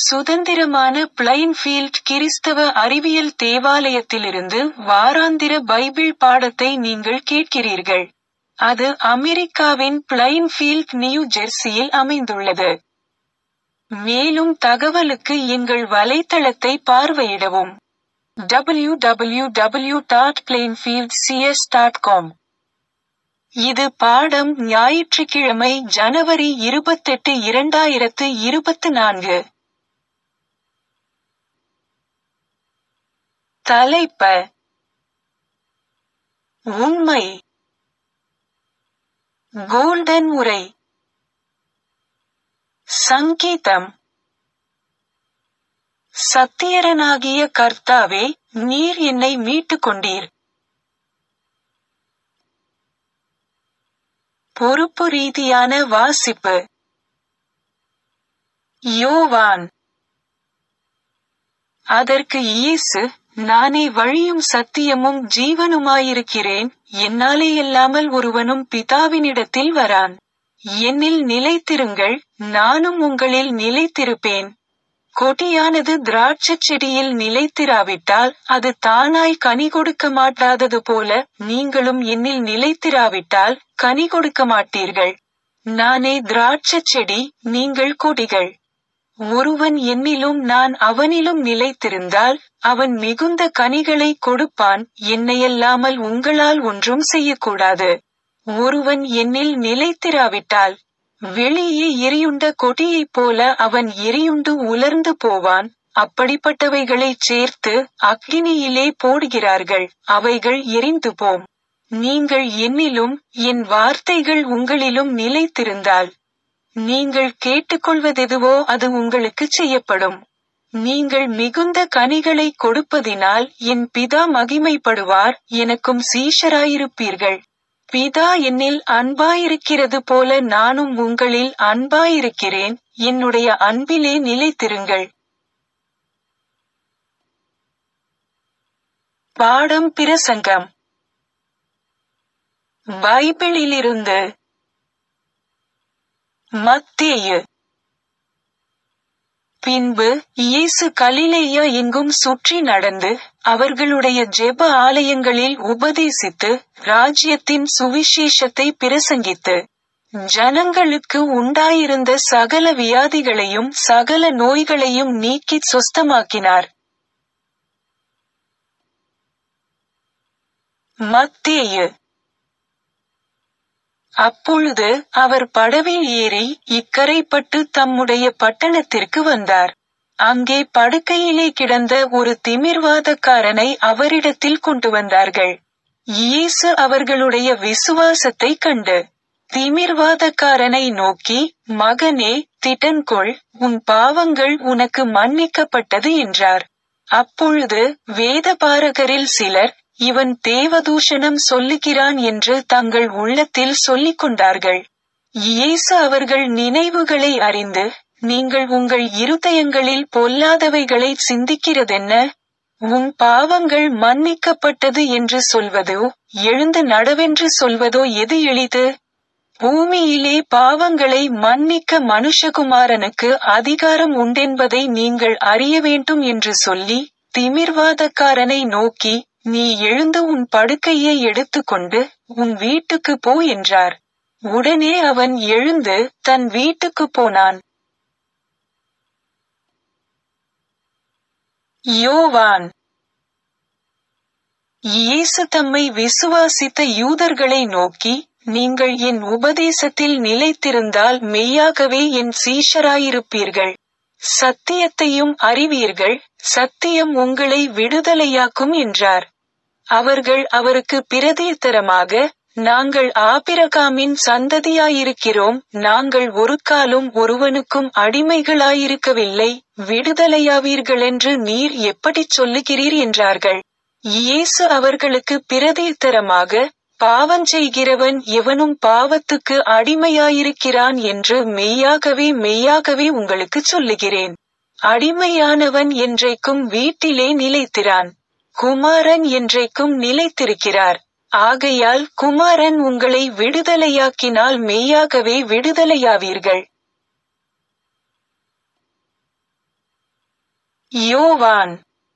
சுதந்திரமான பிளைன்ஃபீல்ட் கிறிஸ்தவ அறிவியல் தேவாலயத்திலிருந்து வாராந்திர பைபிள் பாடத்தை நீங்கள் கேட்கிறீர்கள். அது அமெரிக்காவின் பிளைன்ஃபீல்ட், நியூ ஜெர்சியில் அமைந்துள்ளது. மேலும் தகவலுக்கு எங்கள் வலைத்தளத்தை பார்வையிடவும். www.plainfieldcs.com. இது பாடம் ஞாயிற்றுக்கிழமை ஜனவரி 28, 2024. தலைப்ப உண்மை. கோல்டன் உரை. சங்கீதம். சத்தியரனாகிய கர்த்தாவே, நீர் என்னை மீட்டுக் கொண்டீர். பொறுப்பு ரீதியான வாசிப்பு. யோவான். அதற்கு இயேசு, நானே வழியும் சத்தியமும் ஜீவனுமாயிருக்கிறேன், என்னாலேயல்லாமல் ஒருவனும் பிதாவினிடத்தில் வரான். என்னில் நிலைத்திருங்கள், நானும் உங்களில் நிலைத்திருப்பேன். கொடியானது திராட்சைச் செடியில் நிலைத்திராவிட்டால் அது தானாய் கனி கொடுக்க மாட்டாதது போல, நீங்களும் என்னில் நிலைத்திராவிட்டால் கனி கொடுக்க மாட்டீர்கள். நானே திராட்சைச் செடி, நீங்கள் கொடிகள். ஒருவன் என்னிலும் நான் அவனிலும் நிலைத்திருந்தால் அவன் மிகுந்த கனிகளை கொடுப்பான். என்னையல்லாமல் உங்களால் ஒன்றும் செய்யக்கூடாது. ஒருவன் என்னில் நிலைத்திராவிட்டால் வெளியே எரியுண்ட கொடியைப் போல அவன் எரியுண்டு உலர்ந்து போவான். அப்படிப்பட்டவைகளைச் சேர்த்து அக்கினியிலே போடுகிறார்கள், அவைகள் எரிந்து போம். நீங்கள் என்னிலும் என் வார்த்தைகள் உங்களிலும் நிலைத்திருந்தால் நீங்கள் கேட்டுக்கொள்வதெதுவோ அது உங்களுக்குச் செய்யப்படும். நீங்கள் மிகுந்த கனிகளை கொடுப்பதினால் என் பிதா மகிமைப்படுவார், எனக்கும் சீஷராயிருப்பீர்கள். பிதா என்னில் அன்பாயிருக்கிறது போல நானும் உங்களில் அன்பாயிருக்கிறேன். என்னுடைய அன்பிலே நிலைத்திருங்கள். பாடம் பிரசங்கம். பைபிளிலிருந்து மத்தேயு. பின்பு இயேசு கலிலேயா எங்கும் சுற்றி நடந்து அவர்களுடைய ஜெப ஆலயங்களில் உபதேசித்து ராஜ்யத்தின் சுவிசேஷத்தை பிரசங்கித்து ஜனங்களுக்கு உண்டாயிருந்த சகல வியாதிகளையும் சகல நோய்களையும் நீக்கிச் சொஸ்தமாக்கினார். மத்தேயு. அப்பொழுது அவர் படவில் ஏறி இக்கரைப்பட்டு தம்முடைய பட்டணத்திற்கு வந்தார். அங்கே படுக்கையிலே கிடந்த ஒரு திமிர்வாதக்காரனை அவரிடத்தில் கொண்டு வந்தார்கள். இயேசு அவர்களுடைய விசுவாசத்தை கண்டு திமிர்வாதக்காரனை நோக்கி, மகனே, திடன்கொள், உன் பாவங்கள் உனக்கு மன்னிக்கப்பட்டது என்றார். அப்பொழுது வேதபாரகரில் சிலர், இவன் தேவதூஷணம் சொல்லுகிறான் என்று தங்கள் உள்ளத்தில் சொல்லிக் கொண்டார்கள். இயேசு அவர்கள் நினைவுகளை அறிந்து, நீங்கள் உங்கள் இருதயங்களில் பொல்லாதவைகளை சிந்திக்கிறதென்ன? உன் பாவங்கள் மன்னிக்கப்பட்டது என்று சொல்வதோ எழுந்து நடவென்று சொல்வதோ எது எளிது? பூமியிலே பாவங்களை மன்னிக்க மனுஷகுமாரனுக்கு அதிகாரம் உண்டென்பதை நீங்கள் அறிய வேண்டும் என்று சொல்லி திமிர்வாதக்காரனை நோக்கி, நீ எழுந்து உன் படுக்கையை எடுத்துக்கொண்டு உன் வீட்டுக்கு போ என்றார். உடனே அவன் எழுந்து தன் வீட்டுக்கு போனான். யோவான். இயேசு தம்மை விசுவாசித்த யூதர்களை நோக்கி, நீங்கள் என் உபதேசத்தில் நிலைத்திருந்தால் மெய்யாகவே என் சீஷராயிருப்பீர்கள். சத்தியத்தையும் அறிவீர்கள், சத்தியம் உங்களை விடுதலையாக்கும் என்றார். அவர்கள் அவருக்கு பிரதியுத்தரமாக, நாங்கள் ஆபிரகாமின் சந்ததியாயிருக்கிறோம், நாங்கள் ஒருக்காலும் ஒருவனுக்கும் அடிமைகளாயிருக்கவில்லை, விடுதலையாவீர்களென்று நீர் எப்படிச் சொல்லுகிறீர் என்றார்கள். இயேசு அவர்களுக்கு பிரதியுத்தரமாக, பாவஞ்செய்கிறவன் எவனும் பாவத்துக்கு அடிமையாயிருக்கிறான் என்று மெய்யாகவே மெய்யாகவே உங்களுக்குச் சொல்லுகிறேன். அடிமையானவன் என்றைக்கும் வீட்டிலே நிலைத்திரான், குமாரன் என்றைக்கும் நிலைத்திருக்கிறார். ஆகையால் குமாரன் உங்களை விடுதலையாக்கினால் மெய்யாகவே விடுதலையாவீர்கள். யோவான்.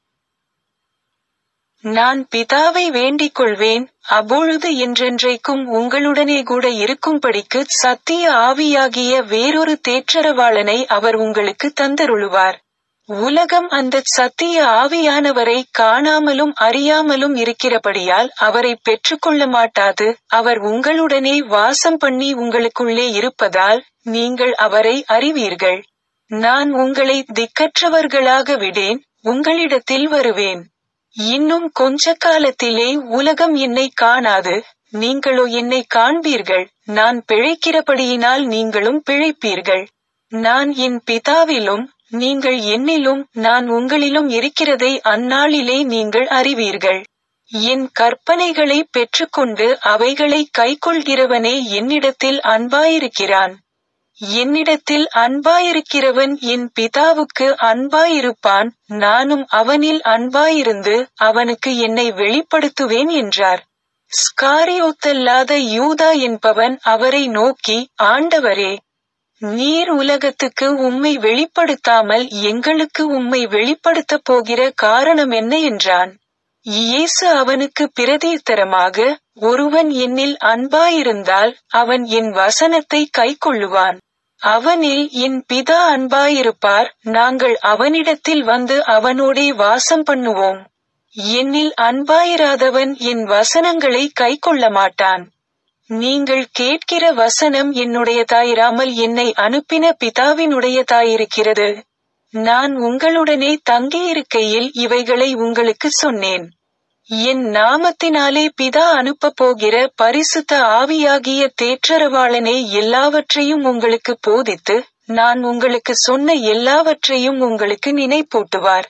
நான் பிதாவை வேண்டிக் கொள்வேன், அப்பொழுது என்றென்றைக்கும் உங்களுடனே கூட இருக்கும்படிக்கு சத்திய ஆவியாகிய வேறொரு தேற்றரவாளனை அவர் உங்களுக்கு தந்தருளுவார். உலகம் அந்தச் சத்திய ஆவியானவரை காணாமலும் அறியாமலும் இருக்கிறபடியால் அவரைப் பெற்றுக்கொள்ள மாட்டாது. அவர் உங்களுடனே வாசம் பண்ணி உங்களுக்குள்ளே இருப்பதால் நீங்கள் அவரை அறிவீர்கள். நான் உங்களை திக்கற்றவர்களாக விடேன், உங்களிடத்தில் வருவேன். இன்னும் கொஞ்ச காலத்திலே உலகம் என்னை காணாது, நீங்களோ என்னை காண்பீர்கள். நான் பிழைக்கிறபடியினால் நீங்களும் பிழைப்பீர்கள். நான் என் பிதாவிலும் நீங்கள் என்னிலும் நான் உங்களிலும் இருக்கிறதை அந்நாளிலே நீங்கள் அறிவீர்கள். என் கற்பனைகளை பெற்றுக்கொண்டு அவைகளை கைக்கொள்கிறவனே என்னிடத்தில் அன்பாயிருக்கிறான். என்னிடத்தில் அன்பாயிருக்கிறவன் என் பிதாவுக்கு அன்பாயிருப்பான், நானும் அவனில் அன்பாயிருந்து அவனுக்கு என்னை வெளிப்படுத்துவேன் என்றார். ஸ்காரியோத்தல்லாத யூதா என்பவன் அவரை நோக்கி, ஆண்டவரே, நீர் உலகத்துக்கு உம்மை வெளிப்படுத்தாமல் எங்களுக்கு உம்மை வெளிப்படுத்தப் போகிற காரணம் என்ன என்றான். இயேசு அவனுக்கு பிரதியுத்தரமாக, ஒருவன் என்னில் அன்பாயிருந்தால் அவன் என் வசனத்தை கைக்கொள்ளுவான். அவனில் என் பிதா அன்பாயிருப்பார், நாங்கள் அவனிடத்தில் வந்து அவனோடே வாசம் பண்ணுவோம். என்னில் அன்பாயிராதவன் என் வசனங்களை கைக்கொள்ள மாட்டான். நீங்கள் கேட்கிற வசனம் என்னுடையதாயிராமல் என்னை அனுப்பின பிதாவினுடையதாயிருக்கிறது. நான் உங்களுடனே தங்கியிருக்கையில் இவைகளை உங்களுக்கு சொன்னேன். என் நாமத்தினாலே பிதா அனுப்பப் போகிற பரிசுத்த ஆவியாகிய தேற்றரவாளனே எல்லாவற்றையும் உங்களுக்கு போதித்து, நான் உங்களுக்கு சொன்ன எல்லாவற்றையும் உங்களுக்கு நினைப்பூட்டுவார்.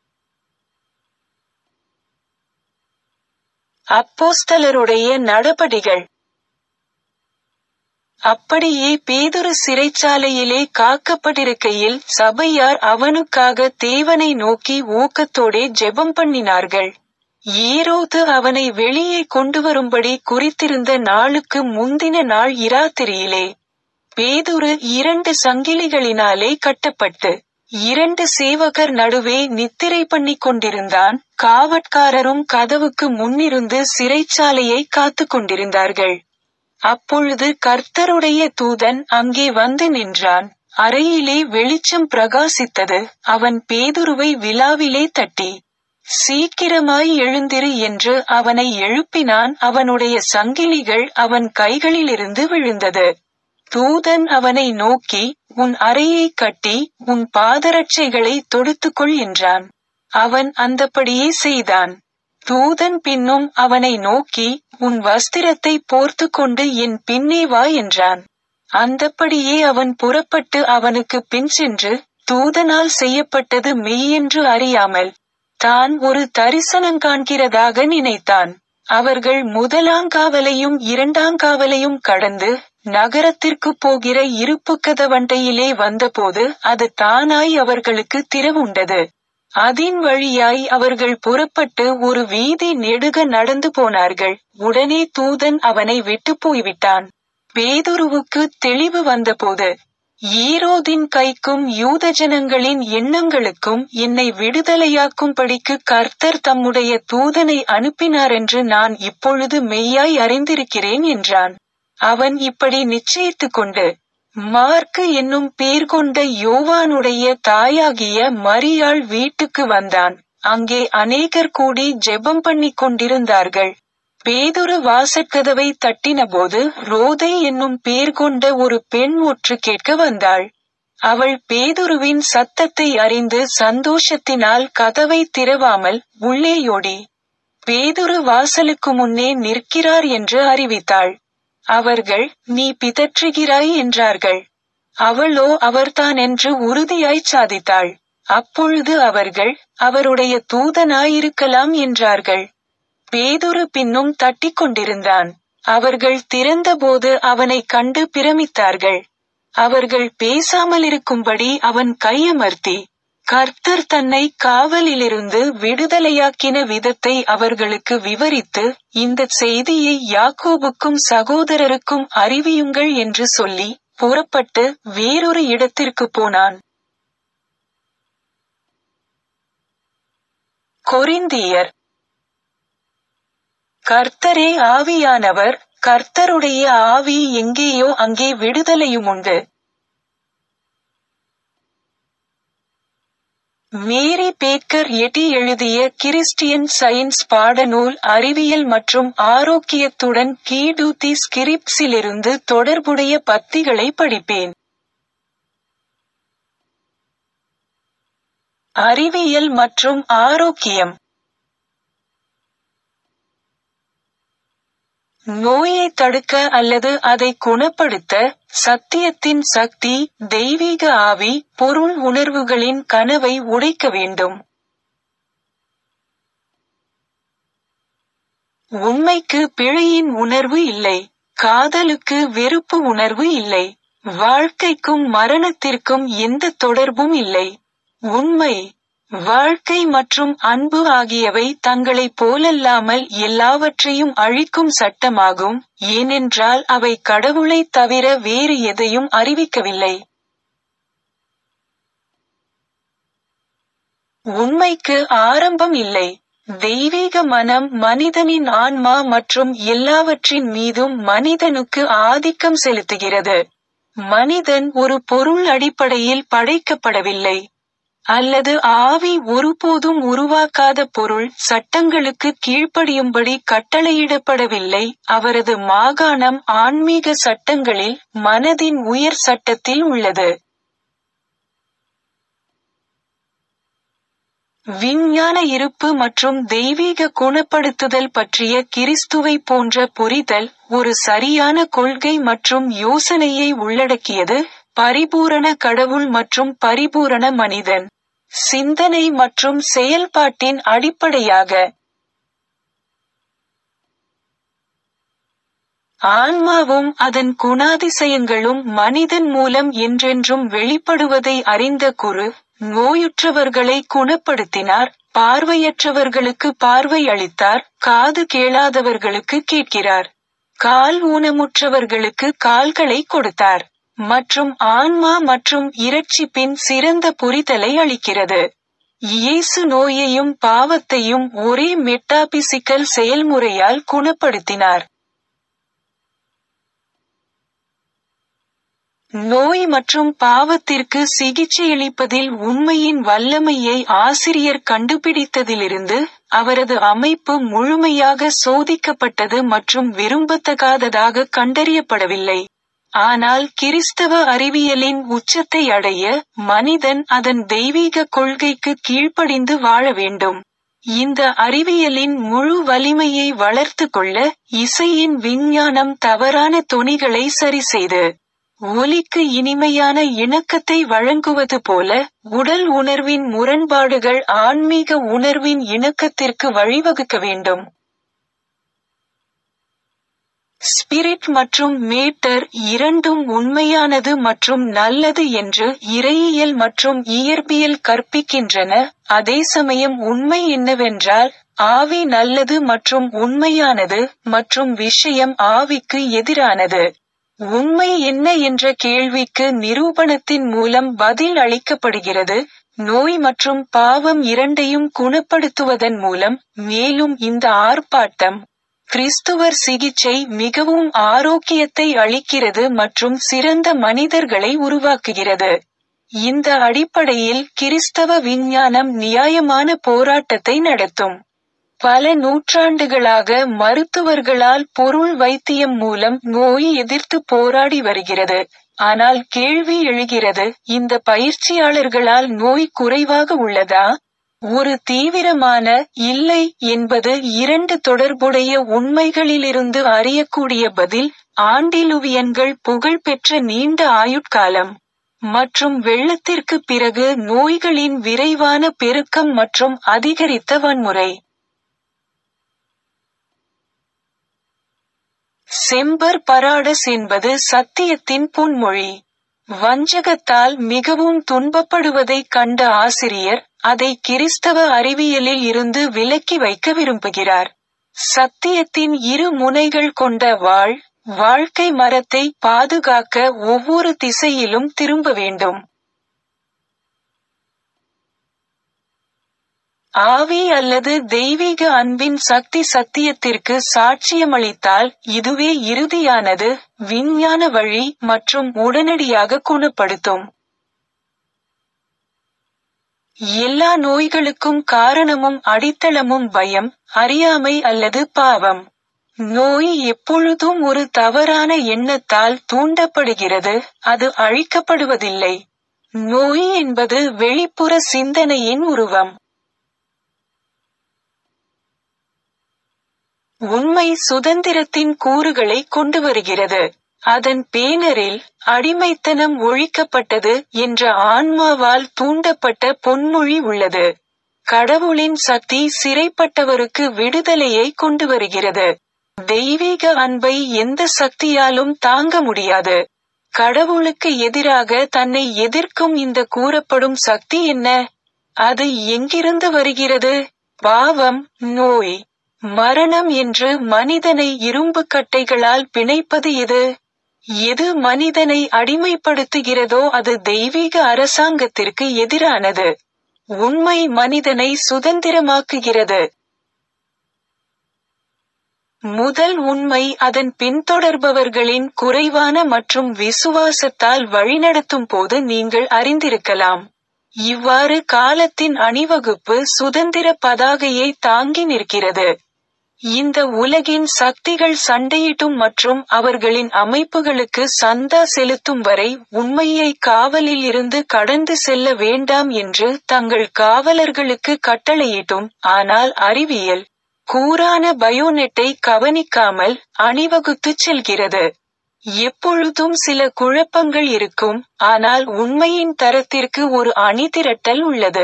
அப்போஸ்தலருடைய நடபடிகள். அப்படியே பேதுரு சிறைச்சாலையிலே காக்கப்பட்டிருக்கையில் சபையார் அவனுக்காக தேவனை நோக்கி ஊக்கத்தோடே ஜெபம் பண்ணினார்கள். ஏரோது அவனை வெளியே கொண்டுவரும்படி குறித்திருந்த நாளுக்கு முந்தின நாள் இராத்திரியிலே பேதுரு 2 சங்கிலிகளினாலே கட்டப்பட்டு 2 சேவகர் நடுவே நித்திரை பண்ணிக் கொண்டிருந்தான். காவற்காரரும் கதவுக்கு முன்னிருந்து சிறைச்சாலையை காத்து கொண்டிருந்தார்கள். அப்பொழுது கர்த்தருடைய தூதன் அங்கே வந்து நின்றான். அறையிலே வெளிச்சம் பிரகாசித்தது. அவன் பேதுருவை விலாவிலே தட்டி, சீக்கிரமாய் எழுந்திரு என்று அவனை எழுப்பினான். அவனுடைய சங்கிலிகள் அவன் கைகளிலிருந்து விழுந்தது. தூதன் அவனை நோக்கி, உன் அறையை கட்டி உன் பாதரட்சைகளை தொடுத்துக்கொள் என்றான். அவன் அந்தப்படியே செய்தான். தூதன் பின்னும் அவனை நோக்கி, உன் வஸ்திரத்தை போர்த்து கொண்டு என் பின்னே வா என்றான். அந்தப்படியே அவன் புறப்பட்டு அவனுக்கு பின் சென்று, தூதனால் செய்யப்பட்டது மெய்யென்று அறியாமல் தான் ஒரு தரிசனங்காண்கிறதாக நினைத்தான். அவர்கள் முதலாங்காவலையும் 2ஆங்காவலையும் கடந்து நகரத்திற்கு போகிற இருப்புக்கதவண்டையிலே வந்தபோது அது தானாய் அவர்களுக்கு திறவுண்டது. அதின் வழியாய் அவர்கள் புறப்பட்டு ஒரு வீதி நெடுக நடந்து போனார்கள். உடனே தூதன் அவனை விட்டு போய்விட்டான். பேதுருவுக்கு தெளிவு வந்தபோது, ஏரோதின் கைக்கும் யூதஜனங்களின் எண்ணங்களுக்கும் என்னை விடுதலையாக்கும்படிக்கு கர்த்தர் தம்முடைய தூதனை அனுப்பினாரென்று நான் இப்பொழுது மெய்யாய் அறிந்திருக்கிறேன் என்றான். அவன் இப்படி நிச்சயித்துக் கொண்டு மார்க்கு என்னும் பேர் கொண்ட யோவானுடைய தாயாகிய மரியாள் வீட்டுக்கு வந்தான். அங்கே அநேகர் கூடி ஜெபம் பண்ணிக் கொண்டிருந்தார்கள். பேதுரு வாசற்கதவை தட்டினபோது ரோதை என்னும் பேர் கொண்ட ஒரு பெண் ஒற்று கேட்க வந்தாள். அவள் பேதுருவின் சத்தத்தை அறிந்து சந்தோஷத்தினால் கதவை திறவாமல் உள்ளேயோடி பேதுரு வாசலுக்கு முன்னே நிற்கிறார் என்று அறிவித்தாள். அவர்கள், நீ பிதற்றுகிறாய் என்றார்கள். அவளோ அவர்தான் என்று உறுதியாய்ச் சாதித்தாள். அப்பொழுது அவர்கள், அவருடைய தூதனாயிருக்கலாம் என்றார்கள். பேதுரு பின்னும் தட்டிக் கொண்டிருந்தான். அவர்கள் திறந்தபோது அவனைக் கண்டு பிரமித்தார்கள். அவர்கள் பேசாமலிருக்கும்படி அவன் கையமர்த்தி கர்த்தர் தன்னை காவலிலிருந்து விடுதலையாக்கின விதத்தை அவர்களுக்கு விவரித்து, இந்தச் செய்தியை யாக்கோபுக்கும் சகோதரருக்கும் அறிவியுங்கள் என்று சொல்லி புறப்பட்டு வேறொரு இடத்திற்கு போனான். கொரிந்தியர். கர்த்தரே ஆவியானவர், கர்த்தருடைய ஆவி எங்கேயோ அங்கே விடுதலையுமுண்டு. மேரி பேக்கர் எட்டி எழுதிய கிறிஸ்டியன் சயின்ஸ் பாடநூல் அறிவியல் மற்றும் ஆரோக்கியத்துடன் கீடூத்தி ஸ்கிரிப்ட்ஸிலிருந்து தொடர்புடைய பத்திகளை படிப்பேன். அறிவியல் மற்றும் ஆரோக்கியம். நோயை தடுக்க அல்லது அதை குணப்படுத்த, சத்தியத்தின் சக்தி, தெய்வீக ஆவி, பொருள் உணர்வுகளின் கனவை உடைக்க வேண்டும். உண்மைக்கு பிழையின் உணர்வு இல்லை. காதலுக்கு வெறுப்பு உணர்வு இல்லை. வாழ்க்கைக்கும் மரணத்திற்கும் எந்த தொடர்பும் இல்லை. உண்மை, வாழ்க்கை மற்றும் அன்பு ஆகியவை தங்களைப் போலல்லாமல் எல்லாவற்றையும் அழிக்கும் சட்டமாகும், ஏனென்றால் அவை கடவுளைத் தவிர வேறு எதையும் அறிவிக்கவில்லை. உண்மைக்கு ஆரம்பம் இல்லை. தெய்வீக மனம் மனிதனின் ஆன்மா மற்றும் எல்லாவற்றின் மீதும் மனிதனுக்கு ஆதிக்கம் செலுத்துகிறது. மனிதன் ஒரு பொருள் அடிப்படையில் படைக்கப்படவில்லை. அல்லது ஆவி ஒருபோதும் உருவாக்காத பொருள் சட்டங்களுக்கு கீழ்ப்படியும்படி கட்டளையிடப்படவில்லை. அவரது மாகாணம் ஆன்மீக சட்டங்களில், மனதின் உயர் சட்டத்தில் உள்ளது. விஞ்ஞான இருப்பு மற்றும் தெய்வீக குணப்படுத்துதல் பற்றிய கிறிஸ்துவை போன்ற புரிதல் ஒரு சரியான கொள்கை மற்றும் யோசனையை உள்ளடக்கியது. பரிபூரண கடவுள் மற்றும் பரிபூரண மனிதன். சிந்தனை மற்றும் செயல்பாட்டின் அடிப்படையாக ஆன்மாவும் அதன் குணாதிசயங்களும் மனிதன் மூலம் என்றென்றும் வெளிப்படுவதை அறிந்த குரு, நோயுற்றவர்களை குணப்படுத்தினார், பார்வையற்றவர்களுக்கு பார்வை அளித்தார், காது கேளாதவர்களுக்கு கேட்கிறார், கால் ஊனமுற்றவர்களுக்கு கால்களை கொடுத்தார், மற்றும் ஆன்மா மற்றும் இரட்சிப்பின் சிறந்த புரிதலை அளிக்கிறது. இயேசு நோயையும் பாவத்தையும் ஒரே மெட்டாபிசிக்கல் செயல்முறையால் குணப்படுத்தினார். நோய் மற்றும் பாவத்திற்கு சிகிச்சையளிப்பதில் உண்மையின் வல்லமையை ஆசிரியர் கண்டுபிடித்ததிலிருந்து, அவரது அமைப்பு முழுமையாக சோதிக்கப்பட்டது மற்றும் விரும்பத்தகாததாக கண்டறியப்படவில்லை. ஆனால் கிறிஸ்தவ அறிவியலின் உச்சத்தை அடைய, மனிதன் அதன் தெய்வீக கொள்கைக்கு கீழ்ப்படிந்து வாழ வேண்டும். இந்த அறிவியலின் முழு வலிமையை வளர்த்துக் கொள்ள, இசையின் விஞ்ஞானம் தவறான தொனிகளை சரிசெய்து, ஒலிக்கு இனிமையான இணக்கத்தை வழங்குவது போல, உடல் உணர்வின் முரண்பாடுகள் ஆன்மீக உணர்வின் இணக்கத்திற்கு வழிவகுக்க வேண்டும். ஸ்பிரிட் மற்றும் மேட்டர் இரண்டும் உண்மையானது மற்றும் நல்லது என்று இறையியல் மற்றும் இயற்பியல் கற்பிக்கின்றன. அதேசமயம் உண்மை என்னவென்றால், ஆவி நல்லது மற்றும் உண்மையானது, மற்றும் விஷயம் ஆவிக்கு எதிரானது. உண்மை என்ன என்ற கேள்விக்கு நிரூபணத்தின் மூலம் பதில் அளிக்கப்படுகிறது, நோய் மற்றும் பாவம் இரண்டையும் குணப்படுத்துவதன் மூலம். மேலும் இந்த ஆர்ப்பாட்டம், கிறிஸ்துவர் சிகிச்சை மிகவும் ஆரோக்கியத்தை அளிக்கிறது மற்றும் சிறந்த மனிதர்களை உருவாக்குகிறது. இந்த அடிப்படையில் கிறிஸ்தவ விஞ்ஞானம் நியாயமான போராட்டத்தை நடத்தும். பல நூற்றாண்டுகளாக மருத்துவர்களால் பொருள் வைத்தியம் மூலம் நோய் எதிர்த்து போராடி வருகிறது. ஆனால் கேள்வி எழுகிறது, இந்த பயிற்சியாளர்களால் நோய் குறைவாக உள்ளதா? ஒரு தீவிரமான இல்லை என்பது இரண்டு தொடர்புடைய உண்மைகளிலிருந்து அறியக்கூடிய பதில். ஆண்டிலுவியன்கள் புகழ்பெற்ற நீண்ட ஆயுட்காலம் மற்றும் வெள்ளத்திற்கு பிறகு நோய்களின் விரைவான பெருக்கம் மற்றும் அதிகரித்த வன்முறை. செம்பர் பராடஸ் என்பது சத்தியத்தின் பொன்மொழி. வஞ்சகத்தால் மிகவும் துன்பப்படுவதைக் கண்ட ஆசிரியர், அதை கிறிஸ்தவ அறிவியலில் இருந்து விலக்கி வைக்க விரும்புகிறார். சத்தியத்தின் இரு முனைகள் கொண்ட வாள், வாழ்க்கை மரத்தை பாதுகாக்க ஒவ்வொரு திசையிலும் திரும்ப வேண்டும். ஆவி அல்லது தெய்வீக அன்பின் சக்தி சத்தியத்திற்கு சாட்சியமளித்தால் இதுவே இறுதியானது, விஞ்ஞான வழி மற்றும் உடனடியாக குணப்படுத்தும். எல்லா நோய்களுக்கும் காரணமும் அடித்தளமும் பயம், அறியாமை அல்லது பாவம். நோய் எப்பொழுதும் ஒரு தவறான எண்ணத்தால் தூண்டப்படுகிறது, அது அழிக்கப்படுவதில்லை. நோய் என்பது வெளிப்புற சிந்தனையின் உருவம். உண்மை சுதந்திரத்தின் கூறுகளை கொண்டு வருகிறது. அதன் பேனரில் அடிமைத்தனம் ஒழிக்கப்பட்டது என்ற ஆன்மாவால் தூண்டப்பட்ட பொன்மொழி உள்ளது. கடவுளின் சக்தி சிறைப்பட்டவருக்கு விடுதலையை கொண்டு வருகிறது. தெய்வீக அன்பை எந்த சக்தியாலும் தாங்க முடியாது. கடவுளுக்கு எதிராக தன்னை எதிர்க்கும் இந்த கூறப்படும் சக்தி என்ன? அது எங்கிருந்து வருகிறது? பாவம், நோய், மரணம் என்று மனிதனை இரும்பு கட்டைகளால் பிணைப்பது எது? எது மனிதனை அடிமைப்படுத்துகிறதோ அது தெய்வீக அரசாங்கத்திற்கு எதிரானது. உண்மை மனிதனை சுதந்திரமாக்குகிறது. முதல் உண்மை அதன் பின்தொடர்பவர்களின் குறைவான மற்றும் விசுவாசத்தால் வழிநடத்தும் போது நீங்கள் அறிந்திருக்கலாம். இவ்வாறு காலத்தின் அணிவகுப்பு சுதந்திர பதாகையை தாங்கி நிற்கிறது. இந்த உலகின் சக்திகள் சண்டையிட்டும் மற்றும் அவர்களின் அமைப்புகளுக்கு சந்தா செலுத்தும் வரை உண்மையை காவலில் இருந்து கடந்து செல்ல வேண்டாம் என்று தங்கள் காவலர்களுக்கு கட்டளையிட்டும். ஆனால் அறிவியல் கூரான பயோனெட்டை கவனிக்காமல் அணிவகுத்துச் செல்கிறது. எப்பொழுதும் சில குழப்பங்கள் இருக்கும், ஆனால் உண்மையின் தரத்திற்கு ஒரு அணிதிரட்டல் உள்ளது.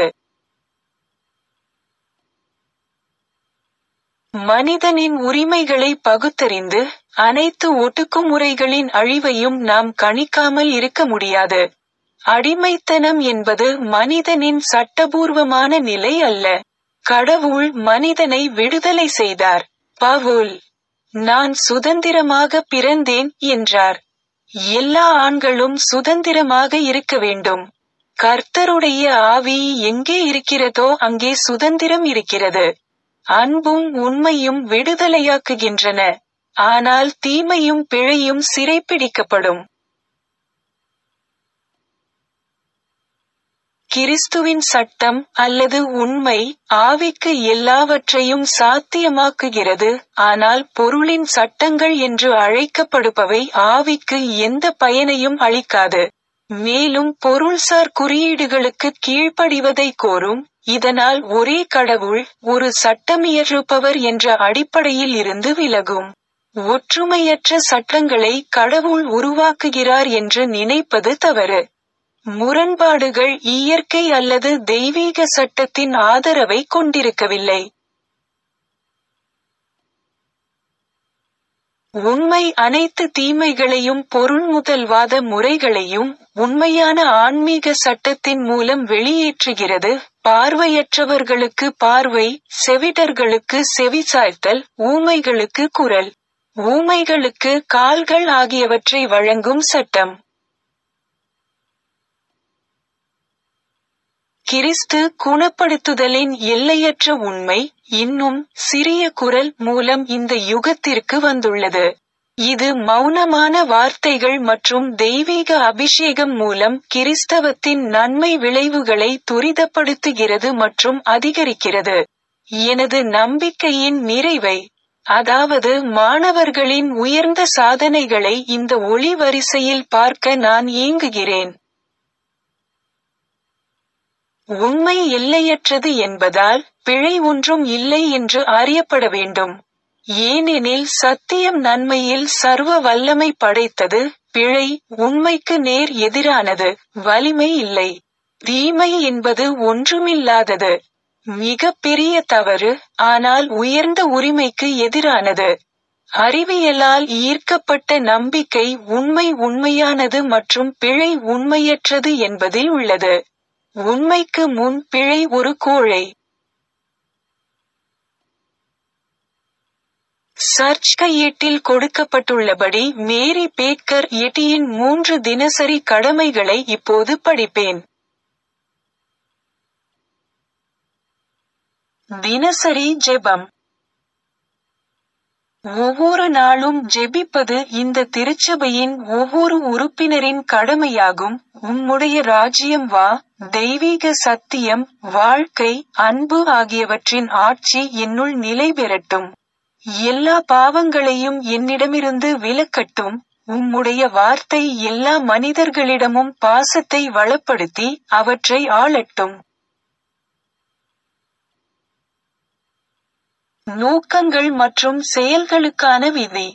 மனிதனின் உரிமைகளை பகுத்தறிந்து அனைத்து ஒடுக்குமுறைகளின் அழிவையும் நாம் கணிக்காமல் இருக்க முடியாது. அடிமைத்தனம் என்பது மனிதனின் சட்டபூர்வமான நிலை அல்ல. கடவுள் மனிதனை விடுதலை செய்தார். பவுல், நான் சுதந்திரமாக பிறந்தேன் என்றார். எல்லா ஆண்களும் சுதந்திரமாக இருக்க வேண்டும். கர்த்தருடைய ஆவி எங்கே இருக்கிறதோ அங்கே சுதந்திரம் இருக்கிறது. அன்பும் உண்மையும் விடுதலையாக்குகின்றன. ஆனால் தீமையும் பிழையும் சிறைப்பிடிக்கப்படும். கிறிஸ்துவின் சட்டம் அல்லது உண்மை ஆவிக்கு எல்லாவற்றையும் சாத்தியமாக்குகிறது, ஆனால் பொருளின் சட்டங்கள் என்று அழைக்கப்படுபவை ஆவிக்கு எந்த பயனையும் அளிக்காது. மேலும் பொருள்சார் குறியீடுகளுக்கு கீழ்ப்படிவதை கோரும். இதனால் ஒரே கடவுள், ஒரு சட்டமியற்றுபவர் என்ற அடிப்படையில் இருந்து விலகும். ஒற்றுமையற்ற சட்டங்களை கடவுள் உருவாக்குகிறார் என்று நினைப்பது தவறு. முரண்பாடுகள் இயற்கை அல்லது தெய்வீக சட்டத்தின் ஆதரவை கொண்டிருக்கவில்லை. உண்மை அனைத்து தீமைகளையும் பொருள்முதல்வாத முறைகளையும் உண்மையான ஆன்மீக சட்டத்தின் மூலம் வெளியேற்றுகிறது. பார்வையற்றவர்களுக்கு பார்வை, செவிடர்களுக்கு செவிசாய்த்தல், ஊமைகளுக்கு குரல், ஊமைகளுக்கு கால்கள் ஆகியவற்றை வழங்கும் சட்டம். கிறிஸ்து குணப்படுத்துதலின் எல்லையற்ற உண்மை இன்னும் சிறிய குரல் மூலம் இந்த யுகத்திற்கு வந்துள்ளது. இது மௌனமான வார்த்தைகள் மற்றும் தெய்வீக அபிஷேகம் மூலம் கிறிஸ்தவத்தின் நன்மை விளைவுகளை துரிதப்படுத்துகிறது மற்றும் அதிகரிக்கிறது. எனது நம்பிக்கையின் நிறைவை, அதாவது மாணவர்களின் உயர்ந்த சாதனைகளை இந்த ஒளி வரிசையில் பார்க்க நான் ஏங்குகிறேன். உண்மை எல்லையற்றது என்பதால் பிழை ஒன்றும் இல்லை என்று அறியப்பட வேண்டும். ஏனெனில் சத்தியம் நன்மையில் சர்வ வல்லமை படைத்தது, பிழை உண்மைக்கு நேர் எதிரானது, வலிமை இல்லை. தீமை என்பது ஒன்றுமில்லாதது, மிக பெரிய தவறு, ஆனால் உயர்ந்த உரிமைக்கு எதிரானது. அறிவியலால் ஈர்க்கப்பட்ட நம்பிக்கை உண்மை உண்மையானது மற்றும் பிழை உண்மையற்றது என்பதில் உள்ளது. உண்மைக்கு முன் பிழை ஒரு கோழை. சர்ச் கையேட்டில் கொடுக்கப்பட்டுள்ளபடி மேரி பேக்கர் எட்டியின் 3 தினசரி கடமைகளை இப்போது படிப்பேன். தினசரி ஜெபம். ஒவ்வொரு நாளும் ஜெபிப்பது இந்த திருச்சபையின் ஒவ்வொரு உறுப்பினரின் கடமையாகும். உம்முடைய ராஜ்யம் வா, தெய்வீக சத்தியம், வாழ்க்கை, அன்பு ஆகியவற்றின் ஆட்சி என்னுள் நிலை பெறட்டும். எல்லா பாவங்களையும் என்னிடமிருந்து விலக்கட்டும். உம்முடைய வார்த்தை எல்லா மனிதர்களிடமும் பாசத்தை வளப்படுத்தி அவற்றை ஆளட்டும். நோக்கங்கள் மற்றும் செயல்களுக்கான விதி.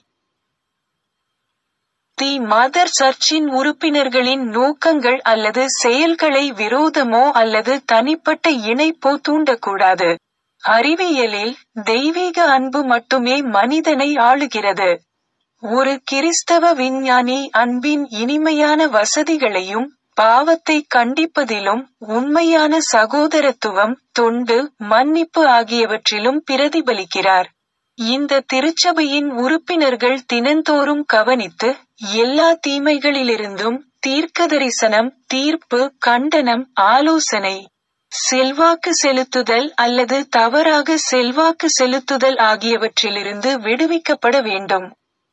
தி மதர் சர்ச்சின் உறுப்பினர்களின் நோக்கங்கள் அல்லது செயல்களை விரோதமோ அல்லது தனிப்பட்ட இணைப்போ தூண்டக்கூடாது. அறிவியலில், தெய்வீக அன்பு மட்டுமே மனிதனை ஆளுகிறது. ஒரு கிறிஸ்தவ விஞ்ஞானி அன்பின் இனிமையான வசதிகளையும், பாவத்தை கண்டிப்பதிலும், உண்மையான சகோதரத்துவம், தொண்டு, மன்னிப்பு ஆகியவற்றிலும் பிரதிபலிக்கிறார். இந்த திருச்சபையின் உறுப்பினர்கள் தினந்தோறும் கவனித்து, எல்லா தீமைகளிலிருந்தும் தீர்க்கதரிசனம், தீர்ப்பு, கண்டனம், ஆலோசனை, செல்வாக்கு செலுத்துதல் அல்லது தவறாக செல்வாக்கு செலுத்துதல் ஆகியவற்றிலிருந்து விடுவிக்கப்பட வேண்டும்.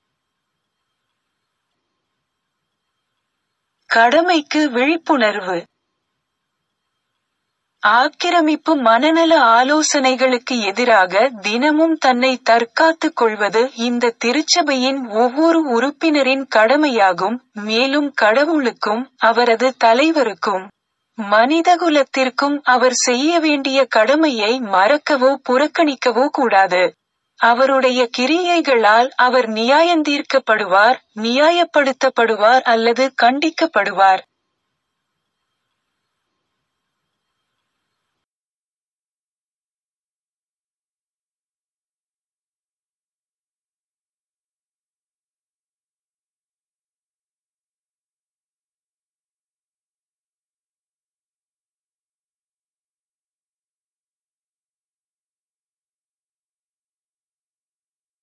கடமைக்கு விழிப்புணர்வு. ஆக்கிரமிப்பு மனநல ஆலோசனைகளுக்கு எதிராக தினமும் தன்னை தற்காத்துக் கொள்வது இந்த திருச்சபையின் ஒவ்வொரு உறுப்பினரின் கடமையாகும். மேலும் கடவுளுக்கும், அவரது தலைவருக்கும், மனிதகுலத்திற்கும் அவர் செய்ய வேண்டிய கடமையை மறக்கவோ புறக்கணிக்கவோ கூடாது. அவருடைய கிரியைகளால் அவர் நியாயந்தீர்க்கப்படுவார், நியாயப்படுத்தப்படுவார் அல்லது கண்டிக்கப்படுவார்.